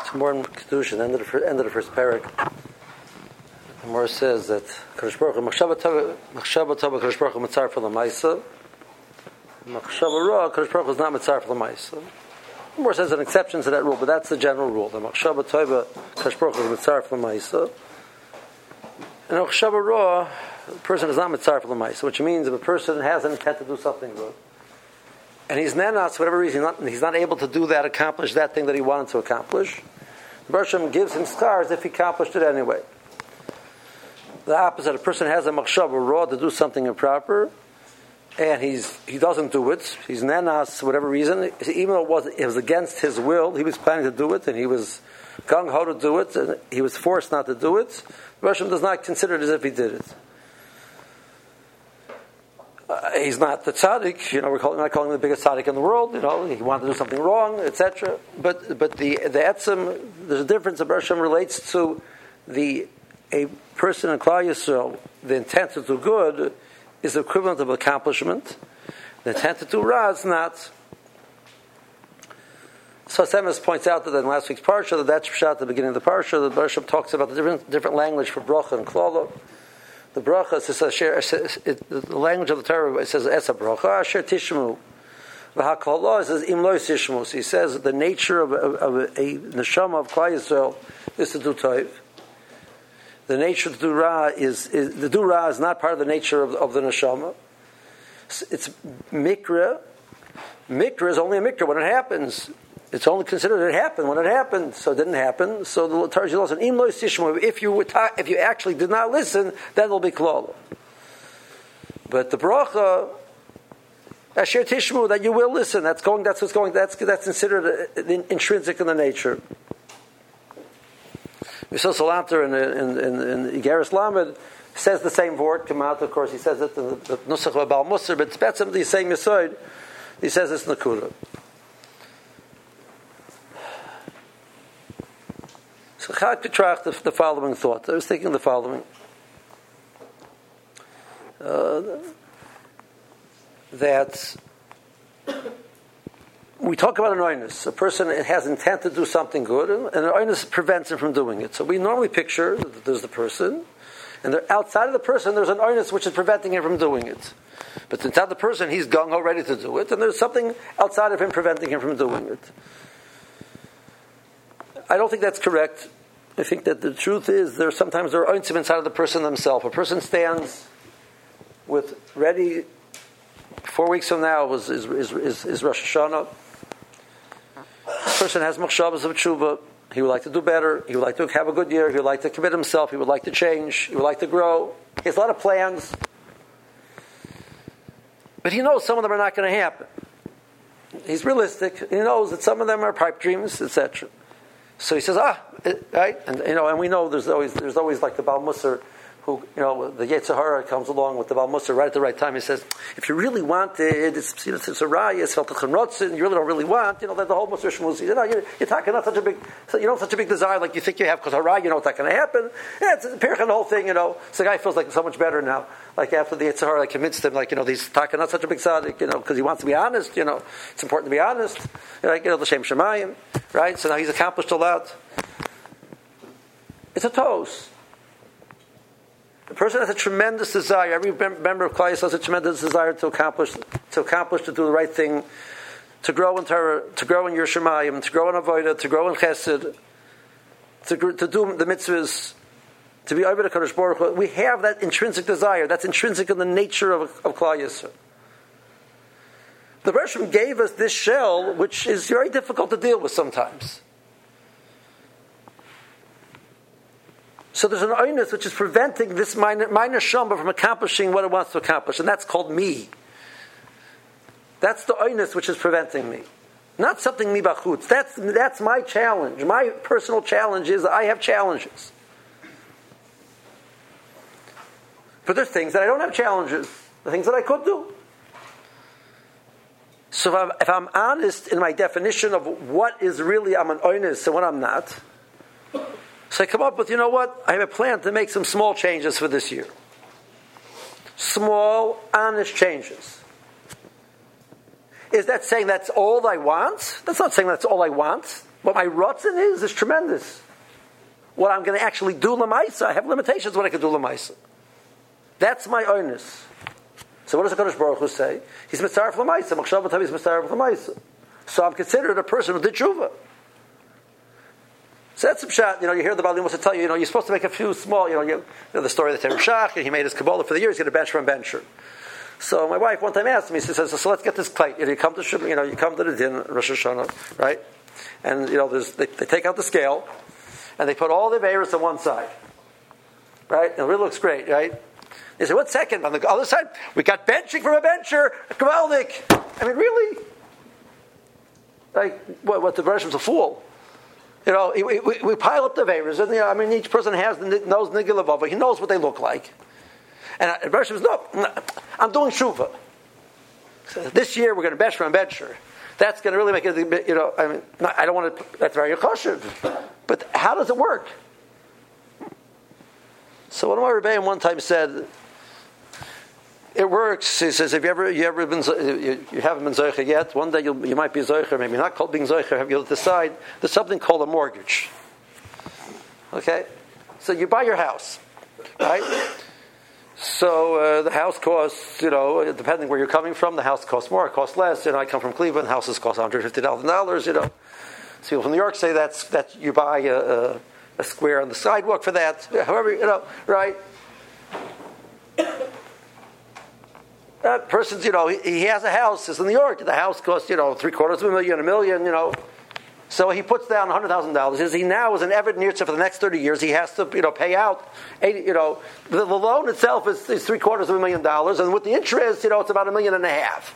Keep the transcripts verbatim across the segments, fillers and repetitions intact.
More in Kedusha, end of the first, end of the first parak. The Gemara says that Kadosh Baruch Hu Machshava Tova Kadosh Baruch Hu Mitzar for the Ma'isa. Machshava Ra Kadosh Baruch Hu is not Mitzar for the Ma'isa. The Gemara says an exception to that rule, but that's the general rule. The Machshava Tova Kadosh Baruch Hu is Mitzar for the Ma'isa. And Machshava Ra, the person is not Mitzar for the Ma'isa, which means if a person has an intent to do something good, and he's nanas, for whatever reason, not, he's not able to do that, accomplish that thing that he wanted to accomplish, Baruch Hashem gives him scars if he accomplished it anyway. The opposite, a person has a machshava raw to do something improper, and he's he doesn't do it. He's nanas for whatever reason, even though it was it was against his will. He was planning to do it, and he was gung ho to do it, and he was forced not to do it. Baruch Hashem does not consider it as if he did it. Uh, he's not the tzaddik, you know. We're calling, not calling him the biggest tzaddik in the world. You know, he wanted to do something wrong, et cetera. But but the the etzem, there's a difference. Baruch Hashem relates to the a person in Klal Yisrael. The intent to do good is the equivalent of accomplishment. The intent to do ra is not. So Semes points out that in last week's parsha, that that's pshat at the beginning of the parsha. The Baruch Hashem talks about the different different language for bracha and klala. The bracha says, the language of the Torah, it says, Esa bracha, asher tishmu. V'haklala says, im lo tishmu. So he says that the nature of, of, of a, a neshama of Klal Yisrael is to do toiv. The nature to do ra is, is, the do ra is not part of the nature of, of the neshama. It's mikra. Mikra is only a mikra when it happens. It's only considered it happened when it happened, so it didn't happen. So the Torah says, "Im lo tishmu." If you ta- if you actually did not listen, that will be klal. But the bracha, asher tishmu, that you will listen. That's going. That's what's going. That's that's considered intrinsic in the nature. We saw Salanter in in in, in Igeris Lamed says the same word. Kamat, of course, he says it in the Nusach of Baal Musar, but it's better the same Yesod. He says it's Nakuda. So Chag Petrach, the, the following thought. I was thinking the following. Uh, that we talk about an oinus. A person has intent to do something good, and an oinus prevents him from doing it. So we normally picture that there's the person, and there, outside of the person there's an oinus which is preventing him from doing it. But inside the person he's gung-ho ready to do it, and there's something outside of him preventing him from doing it. I don't think that's correct. I think that the truth is there sometimes there are oinsim inside of the person themselves. A person stands with ready. Four weeks from now is is is, is, is Rosh Hashanah. The person has machshavas of tshuva. He would like to do better. He would like to have a good year. He would like to commit himself. He would like to change. He would like to grow. He has a lot of plans, but he knows some of them are not going to happen. He's realistic. He knows that some of them are pipe dreams, et cetera. So he says, ah, right, and you know, and we know there's always there's always like the Baal Musar, who you know the Yetzer Hara comes along with the Baal Musar right at the right time. He says, if you really want it, it's you know it's a raya, it's felt and you really don't really want, you know, that the whole Musar shmuz. You know, you're, you're talking not such a big, you know, such a big desire like you think you have because haraya, you know, it's not going to happen. Yeah, it's a pirch and the whole thing, you know. So the guy feels like so much better now. Like after the Yetzer Hara convinced him, like you know, he's talking not such a big tzaddik, you know, because he wants to be honest. You know, it's important to be honest. Like you know, the Shem Shemayim, right? So now he's accomplished a lot. It's a toast. The person has a tremendous desire. Every member of Klal Yisrael has a tremendous desire to accomplish, to accomplish, to do the right thing, to grow in Torah, to grow in Yerushalayim, to grow in Avodah, to grow in Chesed, to, to do the mitzvahs, to be over to Kadosh Baruch Hu. We have that intrinsic desire. That's intrinsic in the nature of, of Klal Yisrael. The Baruch Hashem gave us this shell, which is very difficult to deal with sometimes. So there's an oinus which is preventing this minor, minor shamba from accomplishing what it wants to accomplish, and that's called me. That's the oinus which is preventing me. Not something mi bachutz. That's, that's my challenge. My personal challenge is I have challenges. But there's things that I don't have challenges. The things that I could do. So if I'm, if I'm honest in my definition of what is really I'm an oinus and what I'm not, so I come up with, you know what? I have a plan to make some small changes for this year. Small, honest changes. Is that saying that's all I want? That's not saying that's all I want. What my rotzen is is tremendous. What I'm going to actually do lemaisa, I have limitations what I can do lemaisa. That's my earnest. So what does the Kadosh Baruch Hu say? He's mitzaref lemaisa. Machshav b'tav is mitzaref lemaisa. So I'm considered a person who did tshuva. So that's some shot. You know, you hear the Baalin wants to tell you. You know, you're supposed to make a few small. You know, you, you know the story of the Terem Shach, and he made his Kabbalah for the year. He's going to bench from bencher. So my wife one time asked me. She says, "So let's get this kite. You know, you come to you know, you come to the din Rosh Hashanah, right? And you know, there's, they, they take out the scale, and they put all the Averis on one side, right? And it really looks great, right? They say, "What second on the other side? We got benching from a bencher, a Kavaldik." I mean, really? Like what? What the Bereshim's a fool. You know, we, we, we pile up the Averis, and you know, I mean, each person has the knows Nigel Avava. He knows what they look like. And uh, Bereshim says, "No, I'm doing Shuva. So this year we're going to bench from a bencher. That's going to really make it, you know, I mean, not, I don't want to, that's very choshev. But how does it work?" So one of my Rebbeim one time said, it works. He says, if you ever, you ever been, you, you haven't been zoicher yet, one day you'll, you might be zoicher, maybe not called being zoicher, you'll decide, there's something called a mortgage. Okay? So you buy your house, right? So uh, the house costs, you know, depending where you're coming from, the house costs more, it costs less. You know, I come from Cleveland, houses cost one hundred fifty thousand dollars, you know. So people from New York say that's that you buy a, a, a square on the sidewalk for that. However, you know, right? That person's, you know, he, he has a house, it's in New York. The house costs, you know, three quarters of a million, a million, you know. So he puts down one hundred thousand dollars. He now is an Eved Nirtza for the next thirty years. He has to, you know, pay out, eighty, you know, the, the loan itself is, is three quarters of a million dollars, and with the interest, you know, it's about a million and a half.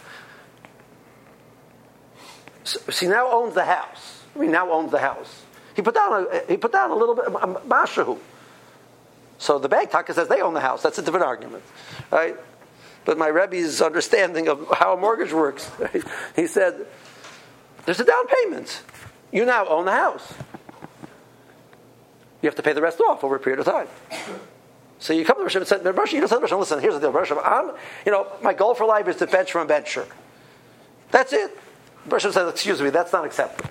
So, so he now owns the house. He now owns the house. He put down a, he put down a little bit, of mashahu. So the bank taka says they own the house. That's a different argument, right? But my Rebbe's understanding of how a mortgage works, right? He said, there's a down payment. You now own the house. You have to pay the rest off over a period of time. So you come to Rosh and say, Rosh, you don't say Rosh, listen, here's the deal, Rosh, I'm, you know, my goal for life is to bench from a bencher. That's it. Rosh says, excuse me, that's not acceptable.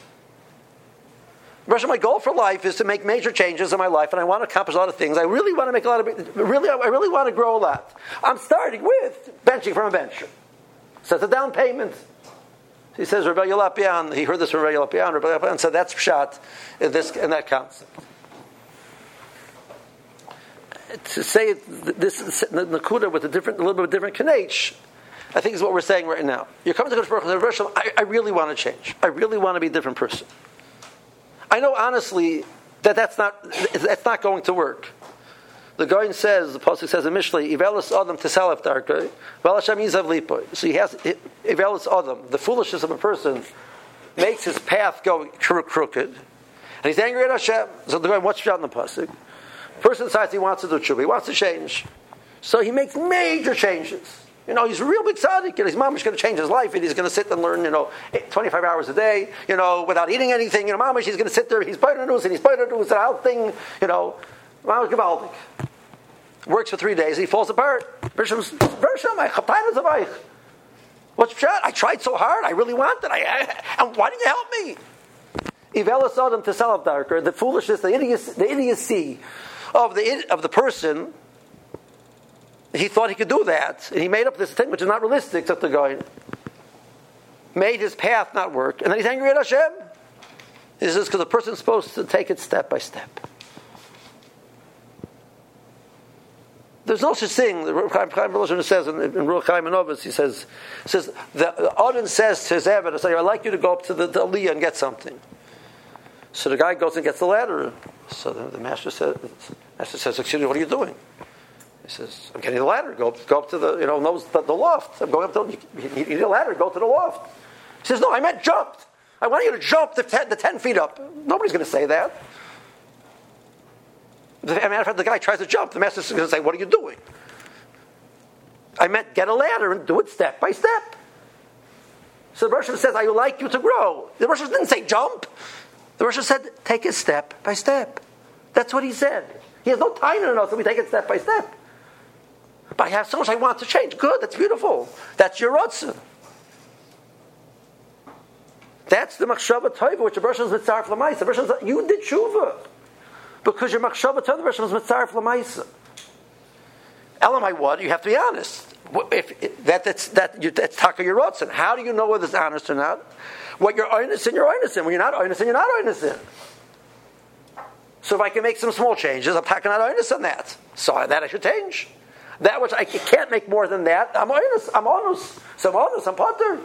Rosh, my goal for life is to make major changes in my life, and I want to accomplish a lot of things. I really want to make a lot of, really, I really want to grow a lot. I'm starting with benching from a bencher. So it's a down payment. He says, Rabbi Yalapian, he heard this from Rabbi Yalapian, Rabbi Yalapian said that's pshat in this in that concept. To say it, this the Nakuda with a different, a little bit of different kanech, I think is what we're saying right now. You're coming to Kodesh Baruch Hu, I, I really want to change. I really want to be a different person. I know honestly that that's not that's not going to work. The Goyin says, the Pasuk says in Mishlei, Ivelis Adam Tisalef Darkei, Velasham Yizav Lipoy. So he has Ivelis Adam, the foolishness of a person makes his path go crooked, and he's angry at Hashem. So the Goyin, what's shot in the Pasuk? Person decides he wants to do tshuva, he wants to change. So he makes major changes. You know, he's a real big tzaddik, and his mom is going to change his life, and he's going to sit and learn, you know, twenty-five hours a day, you know, without eating anything. You know, mama, she's going to sit there, he's biting news, and he's biting news, and out thing, you know, mama's gevaldik. Works for three days, and he falls apart. Bereshim, my chapayim is a vaich. What's pshat? I tried so hard, I really wanted. I, I, and why didn't you help me? Ivela Sodom to Salav Darker, the foolishness, the idiocy, the idiocy of the of the person. He thought he could do that, and he made up this thing which is not realistic. That the guy made his path not work, and then he's angry at Hashem. This is because the person's supposed to take it step by step. There's no such thing. The Chaim Chaim says in, in Ruach Chaim Novus, he says, says the, the Odin says to his Eved, "I'd like you to go up to the, the Aliyah and get something." So the guy goes and gets the ladder. So the, the master says, the "Master says, excuse me, what are you doing?" He says, "I'm getting the ladder. Go up, go up to the, you know, knows the, the loft. I'm going up to you, you need a ladder. Go to the loft." He says, "No, I meant jumped. I want you to jump the ten, the ten feet up." Nobody's going to say that. As a matter of fact, the guy tries to jump. The master's going to say, "What are you doing?" I meant get a ladder and do it step by step. So the Rosh says, "I would like you to grow." The Rosh didn't say jump. The Rosh said, "Take it step by step." That's what he said. He has no time in us, so we take it step by step. But I have so much I want to change. Good, that's beautiful. That's your rotzah. That's the machshava tova, which the Bershom is mitzaref l'maisa. The Bershom is, you did tshuva because your machshava tova, the Bershom is mitzaref l'maisa. Elamai, what? You have to be honest. If, if that that's that you, that's taka yerotzen. How do you know whether it's honest or not? What you're honest in, you're honest in. When you're not honest in, you're not honest in. So if I can make some small changes, I'm taka not honest on that. So that I should change. That which I can't make more than that, I'm honest. I'm honest. So I'm honest. I'm potter.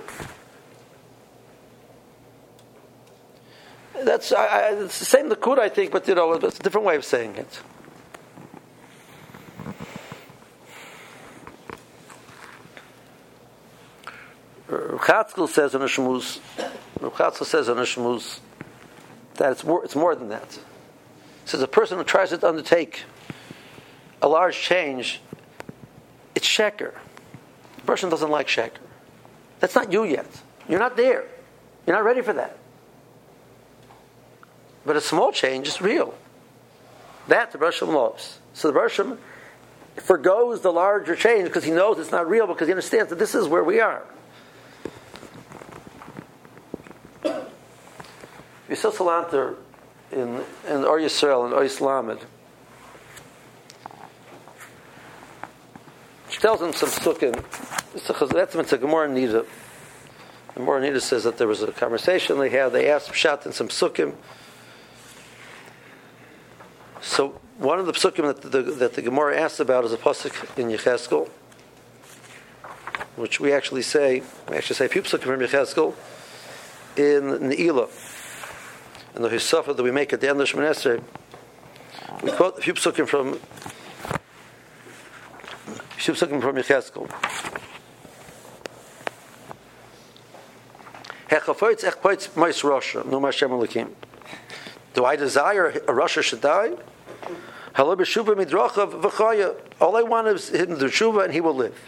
That's I, I, it's the same Likud, I think, but you know, it's a different way of saying it. Chatzkel says in a shmuz, Chatzkel says in a shmuz that it's more, it's more than that. He says a person who tries to undertake a large change, it's sheker. The person doesn't like sheker. That's not you yet. You're not there. You're not ready for that. But a small change is real. That the Bershom loves. So the Bershom forgoes the larger change because he knows it's not real, because he understands that this is where we are. Yisrael Salanter in in Or Yisrael and Ois Lamed, she tells him some sukkim. That's when it's a Gemara Nida. The Gemara Nida says that there was a conversation they had. They asked Pshat in some sukkim. So one of the psukim that the, that the Gemara asks about is a pasuk in Yecheskel, which we actually say, we actually say a few psukim from Yecheskel in Ne'ilah. And the Hisafa that we make at the end of Shemoneh Esrei, we quote a few psukim from a few psukim from Yecheskel. Hechafoitz echpoitz mois Rasha, no Mashem Elokim. Do I desire a Rasha should die? All I want is him to do tshuva and he will live.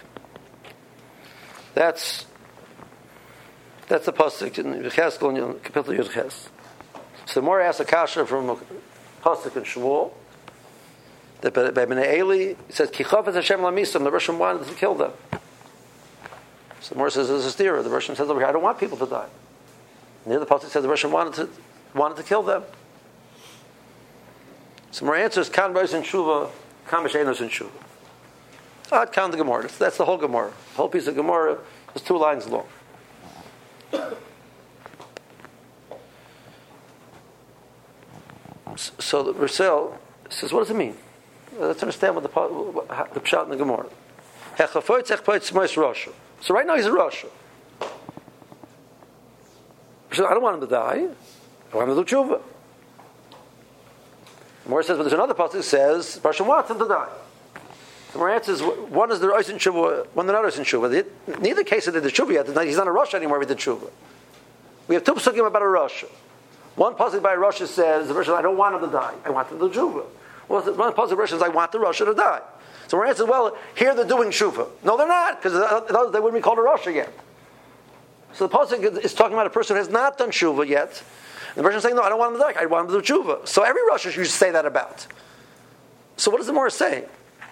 That's that's the pasuk in Yecheskel in Kapitel Yud Ches. So the more asks a kasha from a pasuk in Shmuel that by Bnei Eli it says Kichafet Hashem lamisam, the Russian wanted to kill them. So the more says there's a steer. The Russian says over here, I don't want people to die. And the other pasuk says the Russian wanted to wanted to kill them. So more answers kan bois in tshuva, kan b'sheinos in tshuva. I'd count the Gemara. That's the whole Gemara. The whole piece of Gemara is two lines long. So the Rizal says, what does it mean? Let's understand what the what, the pshat in the Gemara. So right now he's a Rasha. I don't want him to die. I want him to do tshuva. The Gemara says, but there's another passage that says Rasha wants him to die. The Gemara answers, one is the Ois in tshuva, one the not Ois in tshuva. Neither case did the tshuva yet. He's not a Rasha anymore with the tshuva. We have two psukim about a Rasha. One pasuk by Rasha says, the Rasha, I don't want him to die. I want him to do tshuva. Well, one pasuk by Rasha says, I want the Rasha to die. So we're answering, well, here they're doing tshuva. No, they're not, because they wouldn't be called a Rasha yet. So the pasuk is talking about a person who has not done tshuva yet. And the Rasha is saying, no, I don't want him to die. I want him to do tshuva. So every Rasha you should say that about. So what does the Gemara say?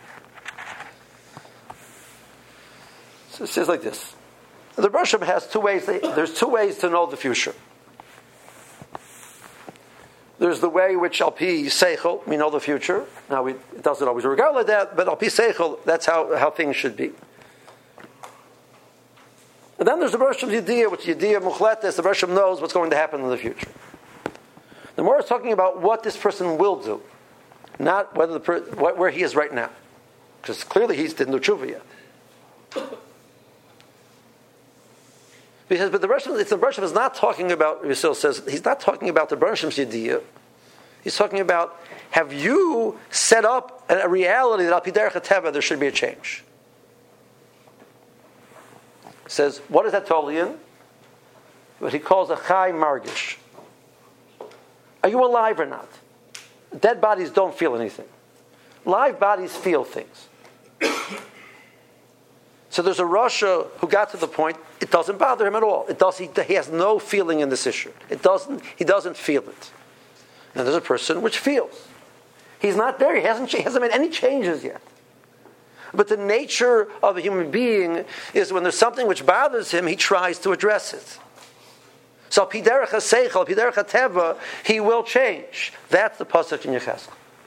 So it says like this. The Bershom has two ways. They, there's two ways to know the future. There's the way which al pi seichel, we know the future. Now we, it doesn't always work out like that, but al pi seichel, that's how, how things should be. And then there's the Bershom's Yediyah, which Yediyah Muchletes, the Bershom knows what's going to happen in the future. The more is talking about what this person will do, not whether the per, what, where he is right now, because clearly he didn't do tshuva yet. Because, but the Bershom, it's the Bershom is not talking about. Yisrael says he's not talking about the Bershom's Yediyah. He's talking about, have you set up a, a reality that al pi derech hateva there should be a change? He says, what is that totally in? What he calls a chai margish. Are you alive or not? Dead bodies don't feel anything. Live bodies feel things. So there's a Rasha who got to the point, it doesn't bother him at all. It does, he, he has no feeling in this issue. It doesn't, he doesn't feel it. And there's a person which feels. He's not there. He hasn't, he hasn't made any changes yet. But the nature of a human being is when there's something which bothers him, he tries to address it. So piderech haseichel, piderech hateva, he will change. That's the pasuk in Yechezkel.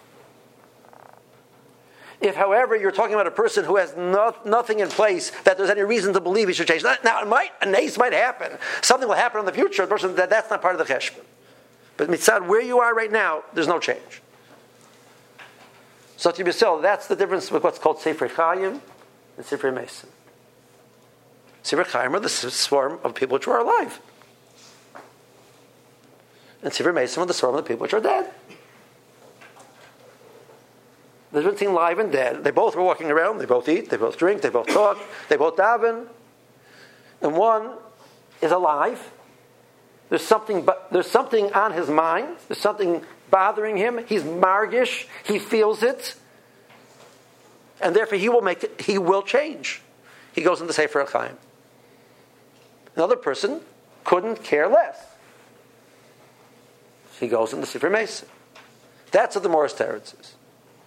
If, however, you're talking about a person who has no, nothing in place that there's any reason to believe he should change, now it might, a nace might happen. Something will happen in the future. The person that that's not part of the cheshbon. But mitzad, where you are right now, there's no change. So to be so, that's the difference with what's called Sefer Chaim and Sefer Mason. Sefer Chaim are the swarm of people which are alive, and Sefer Mason are the swarm of the people which are dead. There's between live and dead. They both were walking around. They both eat. They both drink. They both talk. They both daven. And one is alive. There's something, but there's something on his mind. There's something bothering him. He's margish. He feels it, and therefore he will make it. He will change. He goes into Sefer Chaim. Another person couldn't care less. He goes into Sefer Mason. That's what the Morris Teretz is.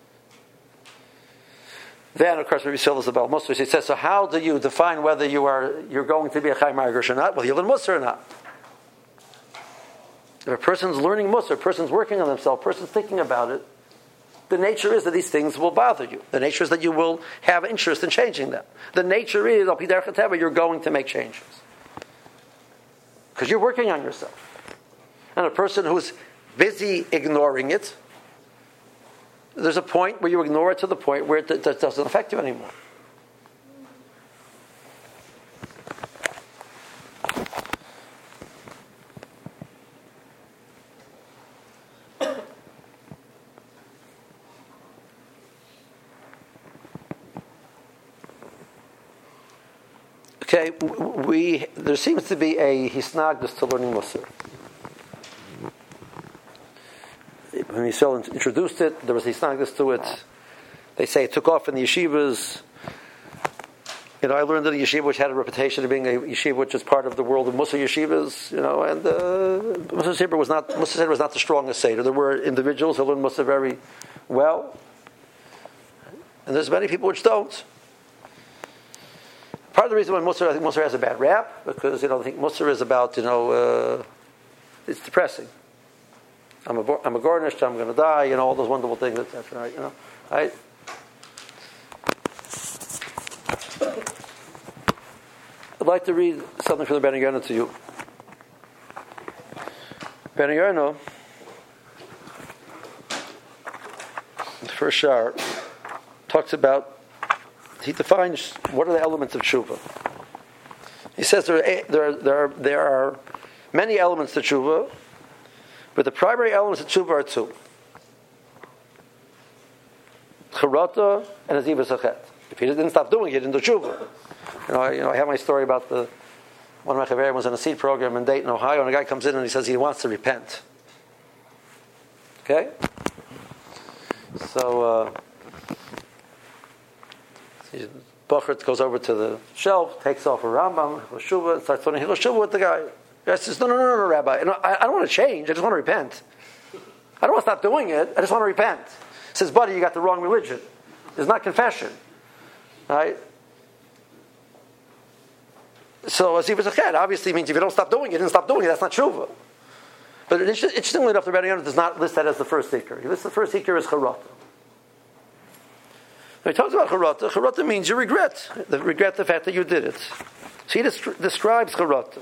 Then, of course, Rabbi Silvas about Musar. He says, so how do you define whether you are you're going to be a Chaim Margish or not? Well, you learn Musar or not. If a person's learning Musar, a person's working on themselves, a person's thinking about it, the nature is that these things will bother you. The nature is that you will have interest in changing them. The nature is, you're going to make changes. Because you're working on yourself. And a person who's busy ignoring it, there's a point where you ignore it to the point where it, it doesn't affect you anymore. Okay, we there seems to be a hisnagdus to learning Musar. When Yisrael introduced it, there was hisnagdus to it. They say it took off in the yeshivas. You know, I learned in a yeshiva which had a reputation of being a yeshiva which is part of the world of Musar yeshivas. You know, and uh, Musar Seder was not Musar Seder was not the strongest Seder. There were individuals who learned Musar very well, and there's many people which don't. Part of the reason why Musar, I think Musar has a bad rap, because you know I think Musar is about you know uh, it's depressing. I'm a I'm a garnished. I'm going to die. You know all those wonderful things, et cetera. Right? You know, I. I'd like to read something from the Ben Yonah to you. Ben Yonah, the first shar, talks about. He defines what are the elements of tshuva. He says there are, there are, there are, there are many elements to tshuva, but the primary elements of tshuva are two: charata and azivas hachet. If he didn't stop doing it, he didn't do tshuva. You know, I, you know, I have my story about the one of my chaverim was in a seed program in Dayton, Ohio, and a guy comes in and he says he wants to repent. Okay, so. Uh, Bachert goes over to the shelf, takes off a Rambam, Hilashuvah, and starts learning Hilashuvah with the guy. The guy says, no, no, no, no, Rabbi. No, I, I don't want to change. I just want to repent. I don't want to stop doing it. I just want to repent. He says, buddy, you got the wrong religion. It's not confession. Right? So, as he was a kid, obviously means if you don't stop doing it, then stop doing it. That's not Shuvah. But interestingly enough, the Rebbe Yonah does not list that as the first seeker. He lists the first seeker as Charata. He talks about charata. Charata means you regret. The regret the fact that you did it. So he des- describes charata.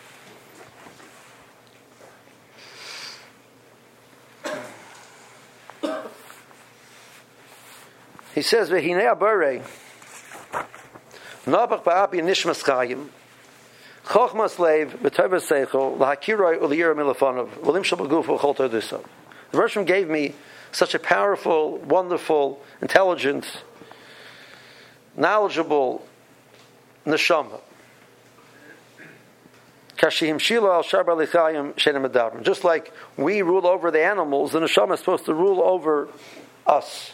He says, "V'hinei abarei nabach ba'api nishmas chayim chochmas leiv v'tovas seichel lahakiroi uliyira milafonov v'lim shel b'gufo chol todusov." The Rosh Hashanah gave me such a powerful, wonderful, intelligent, knowledgeable neshama. Just like we rule over the animals, the neshama is supposed to rule over us.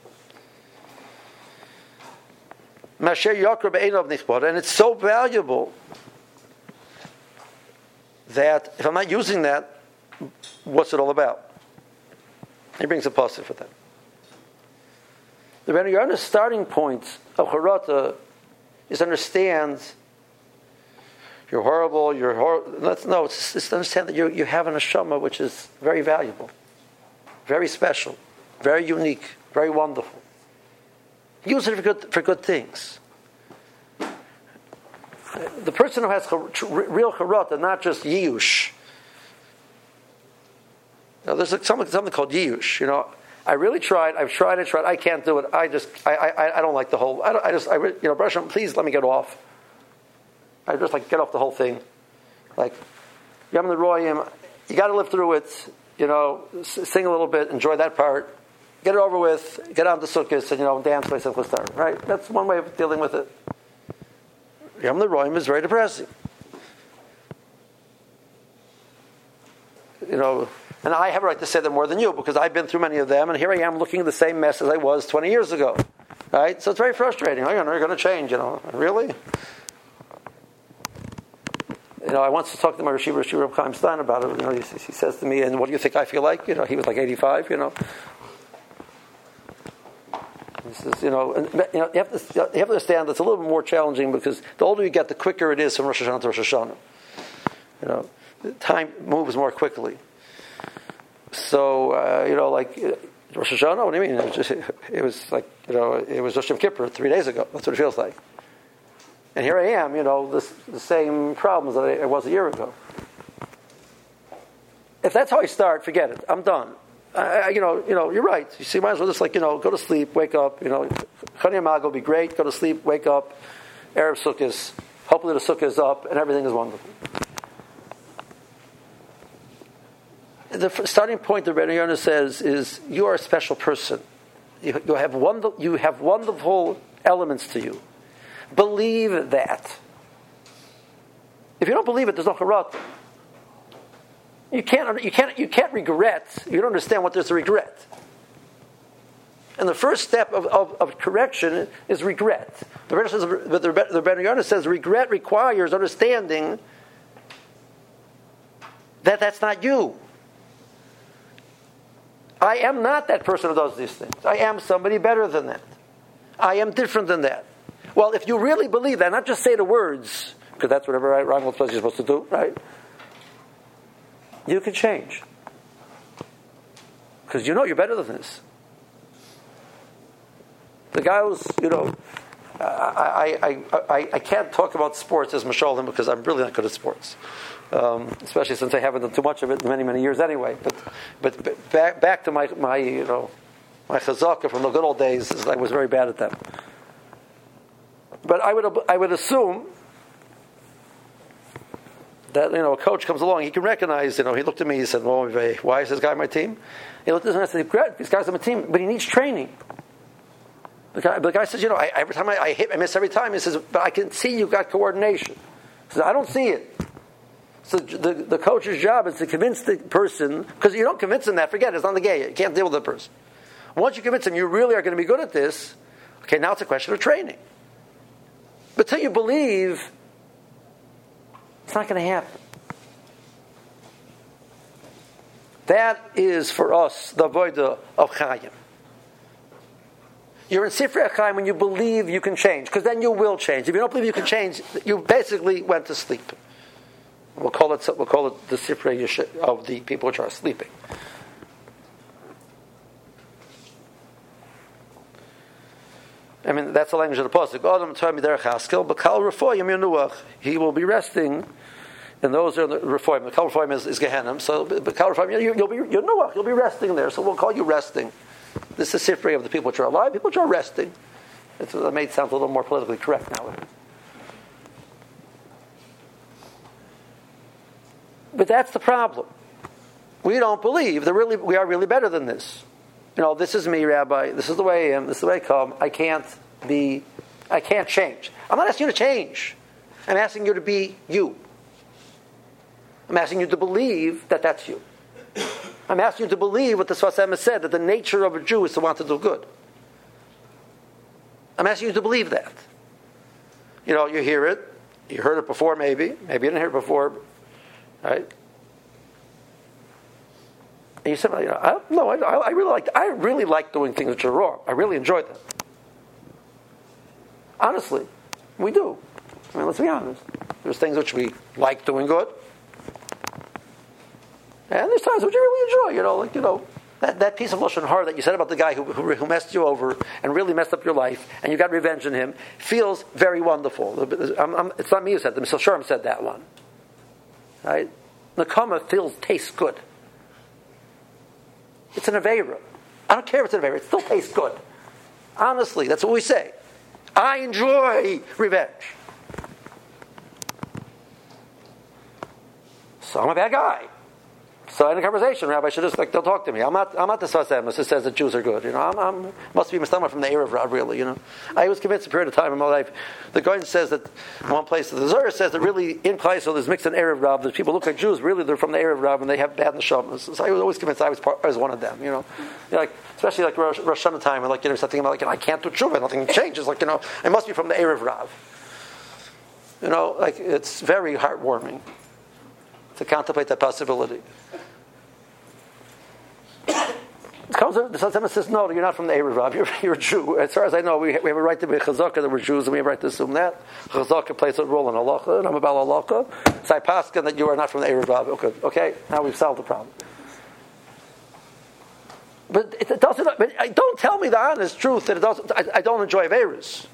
And it's so valuable that if I'm not using that, what's it all about? He brings a pasuk for that. The Ben Yonah's starting point of charata is to understand you're horrible, you're horrible. Let's no, it's just understand that you you have an neshama which is very valuable, very special, very unique, very wonderful. Use it for good for good things. The person who has real charata, not just yiush. Now, there's something something called yiush. You know, I really tried. I've tried. I tried. I can't do it. I just. I. I. I don't like the whole. I, don't, I just. I. You know, Baruch Hashem, please let me get off. I just like get off the whole thing. Like, Yom Royim, you got to live through it. You know, sing a little bit, enjoy that part, get it over with, get on the sukkahs, and you know, dance by Simchas Torah. Right? That's one way of dealing with it. Yom Royim is very depressing. You know, and I have a right to say that more than you because I've been through many of them, and here I am looking at the same mess as I was twenty years ago. Right? So it's very frustrating. Oh, you know, you're going to change. You know, really. You know, I once talked to my Rashiva, Rashiva Reb Chaim Stein about it. You know, he, he says to me, "And what do you think I feel like?" You know, he was like eighty-five. You know, he says, "You know, and, you know, you have to you have to understand it's a little bit more challenging because the older you get, the quicker it is from Rosh Hashanah to Rosh Hashanah. You know, time moves more quickly. So, uh, you know, like Rosh Hashanah. What do you mean? It was, just, it was like you know, it was Rosh Hashanah Kippur three days ago. That's what it feels like." And here I am, you know, this, the same problems that I, I was a year ago. If that's how I start, forget it. I'm done. I, I, you know, you know, you're right. You see, might as well just like you know, go to sleep, wake up. You know, Chani Amago will be great. Go to sleep, wake up. Erev Sukkos. Hopefully the Sukkah is up and everything is wonderful. The starting point that Rebbe Yonah says is you are a special person. You, you have wonder, you have wonderful elements to you. Believe that. If you don't believe it, there's no charata. You can't. You can't. You can't regret. You don't understand what there's to regret. And the first step of, of, of correction is regret. The Rebbe says, the Rebbe Yonah says, regret requires understanding that that's not you. I am not that person who does these things. I am somebody better than that. I am different than that. Well, if you really believe that, not just say the words, because that's whatever right, Reinhold says you're supposed to do, right? You can change. Because you know you're better than this. The guy who's, you know, I, I, I, I, I can't talk about sports as Mashalom because I'm really not good at sports. Um, especially since I haven't done too much of it in many, many years anyway. But but, but back, back to my, my, you know, my chazaka from the good old days, is I was very bad at them. But I would I would assume that you know a coach comes along, he can recognize. You know, he looked at me, he said, "Well, why is this guy on my team?" He looked at me and said, "Great, this guy's on my team, but he needs training." The guy, the guy says, "You know, I, every time I, I hit, I miss every time." He says, "But I can see you got coordination." He says, "I don't see it." So the the coach's job is to convince the person, because you don't convince him that, forget it, it's not the game. You can't deal with the person. Once you convince him you really are going to be good at this, okay, now it's a question of training. But till you believe, it's not going to happen. That is for us the avodah of Chaim. You're in Sifrei Chaim when you believe you can change, because then you will change. If you don't believe you can change, you basically went to sleep. We'll call it. We'll call it the Sifrei of the people which are sleeping. I mean, that's the language of the pasuk. Adam told me derech haskel, but kal refoyim yanuach. He will be resting, and those are the refoyim. The kal refoyim is, is Gehenna. So, but kal refoyim, you, you'll be yanuach. You'll be resting there. So we'll call you resting. This is sifrei of the people which are alive, people which are resting. It's, that made it sound a little more politically correct now. But that's the problem. We don't believe that really we are really better than this. You know, this is me, Rabbi. This is the way I am. This is the way I come. I can't be, I can't change. I'm not asking you to change. I'm asking you to be you. I'm asking you to believe that that's you. I'm asking you to believe what the Sfas Emes said, that the nature of a Jew is to want to do good. I'm asking you to believe that. You know, you hear it. You heard it before, maybe. Maybe you didn't hear it before. Right? And you said, you know, I, no, I, I really like, I really like doing things which are wrong. I really enjoy them. Honestly, we do. I mean, let's be honest. There's things which we like doing good. And there's times which you really enjoy, you know, like, you know, that, that piece of Lashon Hara that you said about the guy who, who, who messed you over and really messed up your life, and you got revenge on him, feels very wonderful. I'm, I'm, it's not me who said that. Mister Sherm said that one. Right? Nakama feels, tastes good. It's an Aveira. I don't care if it's an Aveira. It still tastes good. Honestly, that's what we say. I enjoy revenge. So I'm a bad guy. So in a conversation, Rabbi should just like, don't talk to me. I'm not. I'm not the Sasem who says that Jews are good. You know, I'm, I'm must be Mistama from the Erev Rav, really. You know, I was convinced a period of time in my life. The Goyen says that in one place, the Zohar says that really in Kleisel there's mixed in Erev Rav. That people look like Jews, really they're from the Erev Rav and they have bad neshamas. So I was always convinced I was part, I was one of them. You know, you know like especially like Rosh, Rosh Hashanah time, and like you know something about like you know, I can't do tshuva, nothing changes. Like you know, I must be from the Erev Rav. You know, like it's very heartwarming to contemplate that possibility. It comes to, someone says, no, you're not from the Erev Rav, you're, you're a Jew. As far as I know, we, we have a right to be a chazaka that we're Jews, and we have a right to assume that. Chazaka plays a role in halacha, and I'm about halacha. So I paskin that you are not from the Erev Rav. Okay, okay, now we've solved the problem. But it, it doesn't, but don't tell me the honest truth that it doesn't, I, I don't enjoy Averis.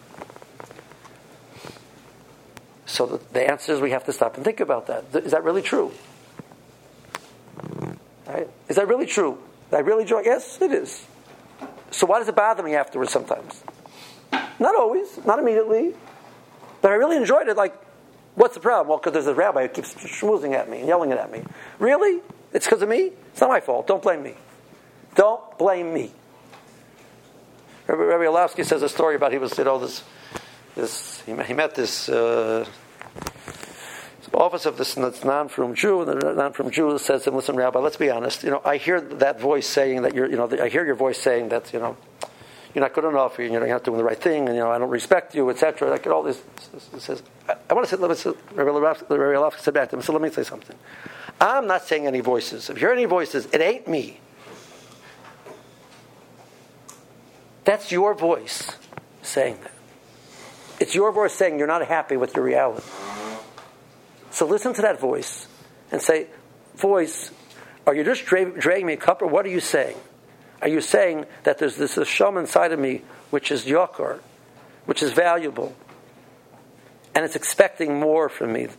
So the, the answer is we have to stop and think about that. Is that really true? Right? Is that really true? I really enjoy. Yes, it is. So why does it bother me afterwards sometimes? Not always, not immediately. But I really enjoyed it. Like, what's the problem? Well, because there's a rabbi who keeps schmoozing at me and yelling it at me. Really? It's because of me? It's not my fault. Don't blame me. Don't blame me. Rabbi, Rabbi Orlovsky says a story about he was, you know, this, this he, he met this uh, office of this non-from Jew, and the non-from Jew says to him, listen, Rabbi, let's be honest. You know, I hear that voice saying that you're, you know, I hear your voice saying that, you know, you're not good enough, or, you know, you're not doing the right thing, and, you know, I don't respect you, et cetera. Like all this. He says, I, I want to say, let me say, Rabbi Orlovsky said back to him, so let me say something. I'm not saying any voices. If you hear any voices, it ain't me. That's your voice saying that. It's your voice saying you're not happy with your reality. So listen to that voice and say, voice, are you just dra- dragging me a cup, or what are you saying? Are you saying that there's this sham inside of me which is yakar, which is valuable, and it's expecting more from me?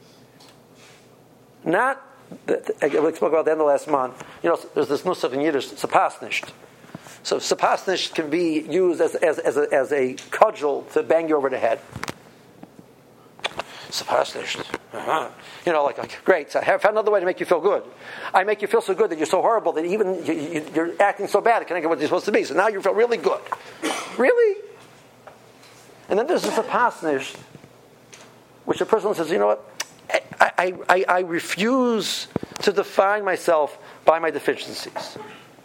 Not, the, we spoke about the end of last month, you know, there's this nusach in Yiddish, sapasnisht. So sapasnisht can be used as, as, as, a, as a cudgel to bang you over the head. Uh-huh. You know, like, like, great, so I have found another way to make you feel good. I make you feel so good that you're so horrible that even you, you, you're acting so bad, it can't get what you're supposed to be. So now you feel really good. Really? And then there's this apasnish, which a person says, you know what, I, I, I, I refuse to define myself by my deficiencies.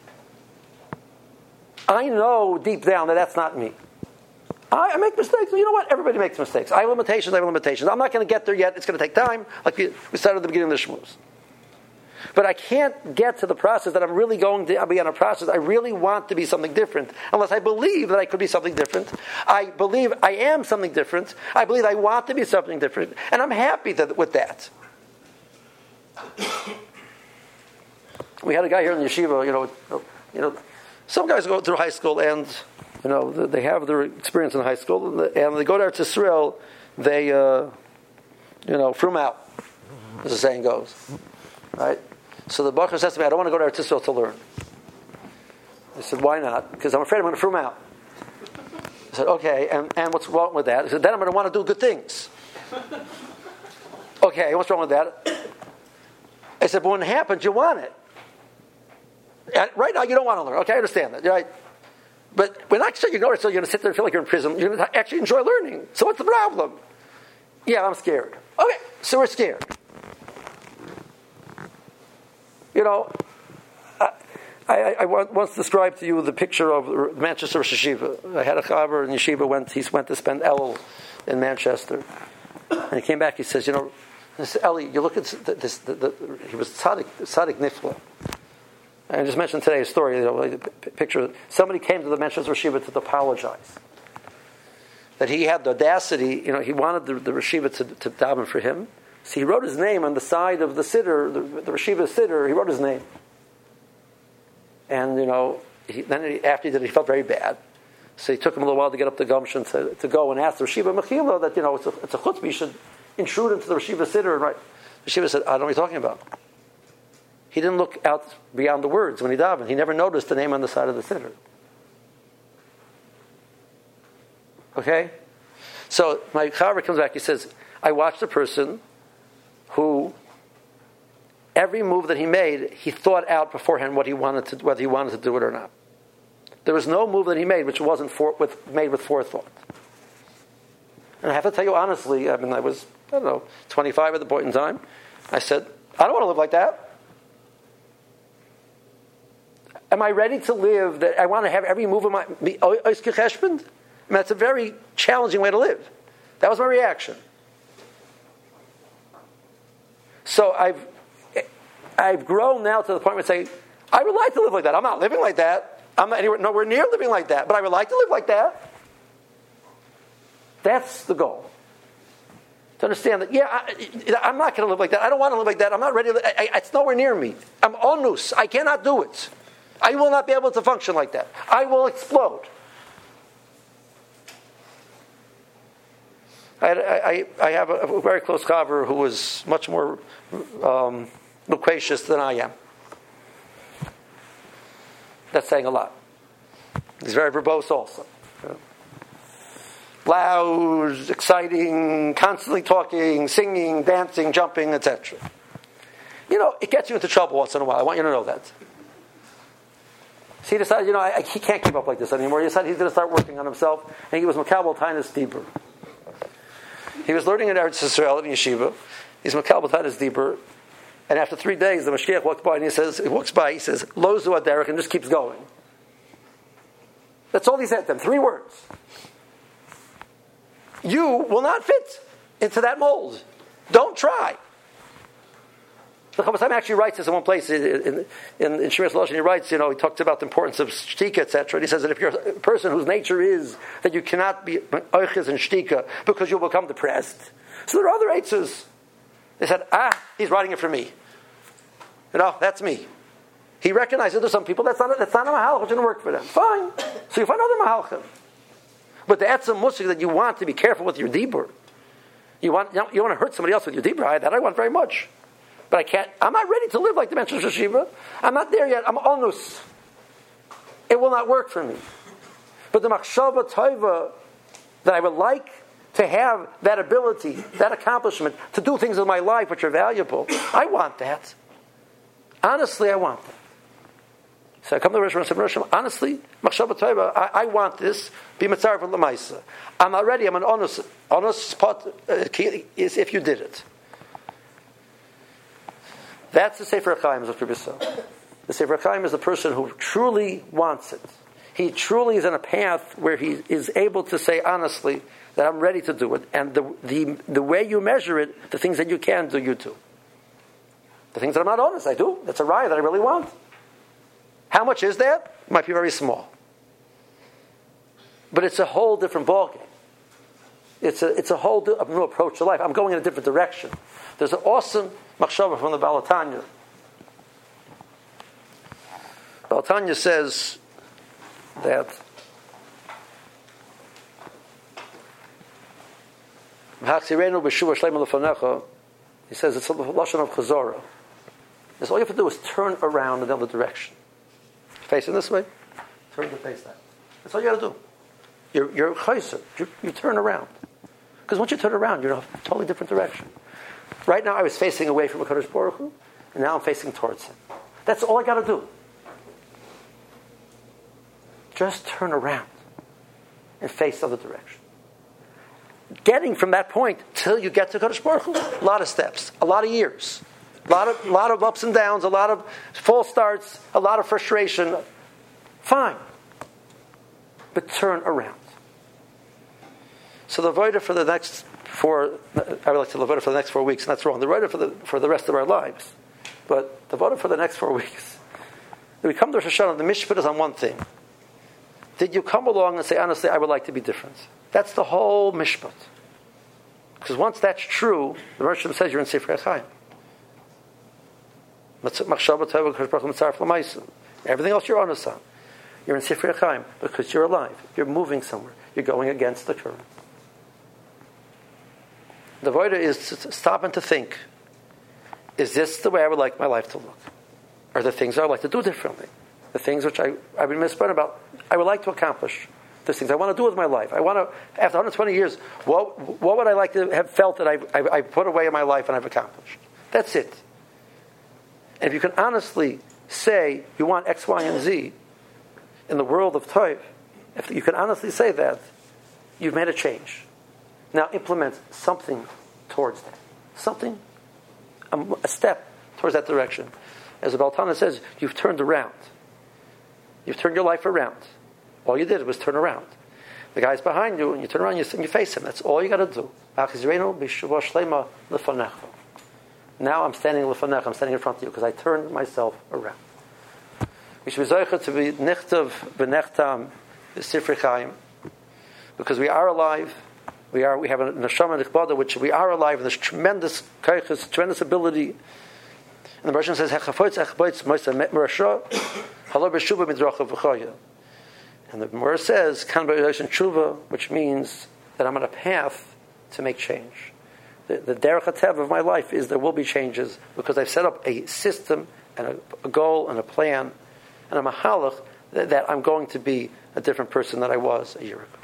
I know deep down that that's not me. I, I make mistakes. You know what? Everybody makes mistakes. I have limitations. I have limitations. I'm not going to get there yet. It's going to take time. Like we, we started at the beginning of the shmooze. But I can't get to the process that I'm really going to be on a process. I really want to be something different. Unless I believe that I could be something different. I believe I am something different. I believe I want to be something different. And I'm happy that, with that. We had a guy here in yeshiva, you know, you know, some guys go through high school and, you know, they have their experience in high school, and they go to Eretz Yisrael, they, uh, you know, frum out, as the saying goes. Right? So the Baruch says to me, I don't want to go to Eretz Yisrael to learn. I said, why not? Because I'm afraid I'm going to frum out. I said, okay, and, and what's wrong with that? I said, then I'm going to want to do good things. Okay, what's wrong with that? I said, but when it happens, you want it. And right now, you don't want to learn. Okay, I understand that. Right? But we're not sure you go so you're going to sit there and feel like you're in prison. You're going to actually enjoy learning. So what's the problem? Yeah, I'm scared. Okay, so we're scared. You know, I, I, I once described to you the picture of Manchester Rosh Yeshiva. I had a chaver in yeshiva. Went, he went to spend Elul in Manchester. And he came back, he says, you know, this, Eli, you look at this, the, the, he was tzaddik, tzaddik nifla. I just mentioned today a story, you know, like a picture. Somebody came to the Manchester Rosh Yeshiva to apologize. that he had the audacity, you know, he wanted the, the Reshiva to, to daven for him. So he wrote his name on the side of the siddur, the, the Reshiva siddur, he wrote his name. And, you know, he, then he, after he did it, he felt very bad. So he took him a little while to get up the gumption to, to go and ask the Reshiva Mechila that, you know, it's a, it's a chutzpah, you should intrude into the Reshiva siddur and write. The Reshiva said, I don't know what you're talking about. He didn't look out beyond the words when he davened. He never noticed the name on the side of the siddur. Okay? So my chaver comes back, he says, I watched a person who, every move that he made, he thought out beforehand what he wanted to, whether he wanted to do it or not. There was no move that he made which wasn't for, with, made with forethought. And I have to tell you honestly, I mean, I was, I don't know, twenty-five at the point in time. I said, I don't want to live like that. Am I ready to live that I want to have every move of my, be oiske cheshbon? I mean, that's a very challenging way to live. That was my reaction. So I've, I've grown now to the point where I say, I would like to live like that. I'm not living like that. I'm not anywhere, nowhere near living like that, but I would like to live like that. That's the goal. To understand that, yeah, I, I'm not going to live like that. I don't want to live like that. I'm not ready. To, I, I, it's nowhere near me. I'm onus. I cannot do it. I will not be able to function like that. I will explode. I, I, I have a, a very close chaver who was much more um, loquacious than I am. That's saying a lot. He's very verbose also. You know. Loud, exciting, constantly talking, singing, dancing, jumping, et cetera. You know, it gets you into trouble once in a while. I want you to know that. So he decided, you know, I, I, he can't keep up like this anymore. He decided he's going to start working on himself, and he was Makabel Tainus Dibur. He was learning in Eretz Yisrael in Yeshiva. He's Makabel Tainus Dibur, and after three days, the Mashgiach walked by, and he says, he walks by, he says, Lo zu aderech, and just keeps going. That's all he said to them, three words. You will not fit into that mold. Don't try. The Chofetz Chaim actually writes this in one place in in, in, in Shmiras Lashon. He writes, you know, he talks about the importance of shtika, et cetera. And he says that if you're a person whose nature is that you cannot be oiches and shtika because you'll become depressed. So there are other eitzes. They said, ah, he's writing it for me. You know, that's me. He recognizes there's some people that's not a, that's not a mahalach, which didn't work for them. Fine. So you find other mahalachim. But the etzem musik that you want to be careful with your dibur. You want you, know, you want to hurt somebody else with your dibur. I, that I want very much. But I can't, I'm not ready to live like the Mensch Yeshiva. I'm not there yet. I'm onus. It will not work for me. But the machshava tova, that I would like to have that ability, that accomplishment, to do things in my life which are valuable, I want that. Honestly, I want that. So I come to Rosh Hashanah and say, Rosh Hashanah, honestly, machshava tova, I, I want this, be mitzaref l'maisa. I'm not ready, I'm an onus. Onus spot uh, is if you did it. That's the Sefer HaChaim, as previous so. The Sefer HaChaim is the person who truly wants it. He truly is in a path where he is able to say honestly that I'm ready to do it. And the the, the way you measure it, the things that you can do, you do. The things that I'm not honest, I do. That's a raya that I really want. How much is that? It might be very small. But it's a whole different ballgame. It's a, it's a whole new approach to life. I'm going in a different direction. There's an awesome machshava from the Baal Tanya. Baal Tanya says that he says it's a lashon of chazorah. All you have to do is turn around in the other direction. Facing this way, turn to face that. That's all you got to do. You're you're chayser. You, you turn around. Because once you turn around, you're in a totally different direction. Right now, I was facing away from HaKadosh Baruch Hu, and now I'm facing towards Him. That's all I got to do. Just turn around and face the other direction. Getting from that point till you get to HaKadosh Baruch Hu, a lot of steps, a lot of years, a lot of, a lot of ups and downs, a lot of false starts, a lot of frustration. Fine. But turn around. So the voida for the next four, I would like to the voida for the next four weeks, and that's wrong. The voida for the for the rest of our lives, but the voida for the next four weeks. We come to Rosh Hashanah. The mishpat is on one thing. Did you come along and say honestly, I would like to be different? That's the whole mishpat. Because once that's true, the Rosh says you're in Sifrei Chaim. Everything else you're on a son. You're in Sifrei Chaim because you're alive. You're moving somewhere. You're going against the current. The voida is to stop and to think, is this the way I would like my life to look? Are there things I would like to do differently? The things which I, I've been mispun about, I would like to accomplish. There's things I want to do with my life. I want to, after one hundred twenty years, what, what would I like to have felt that I, I, I put away in my life and I've accomplished? That's it. And if you can honestly say you want X, Y, and Z in the world of Tov, if you can honestly say that, you've made a change. Now implement something towards that. Something, a, a step towards that direction. As the Baal Tana says, you've turned around. You've turned your life around. All you did was turn around. The guy's behind you, and you turn around and you face him. That's all you got to do. Now I'm standing lefanech, I'm standing in front of you because I turned myself around. We should be zocher to be nichtav v'nechtam Sifrei Chaim because we are alive. We are. We have a neshama nichbada, which we are alive. And there's tremendous kaiches, tremendous ability. And the Russian says, "Hechafoitz echboitz moisa merasha halo b'shuva midrachav v'choya." And the Gemara says, "Kan b'yoshin tshuva," which means that I'm on a path to make change. The, the derech hatev of my life is there will be changes because I've set up a system and a, a goal and a plan and a mahalach that, that I'm going to be a different person than I was a year ago.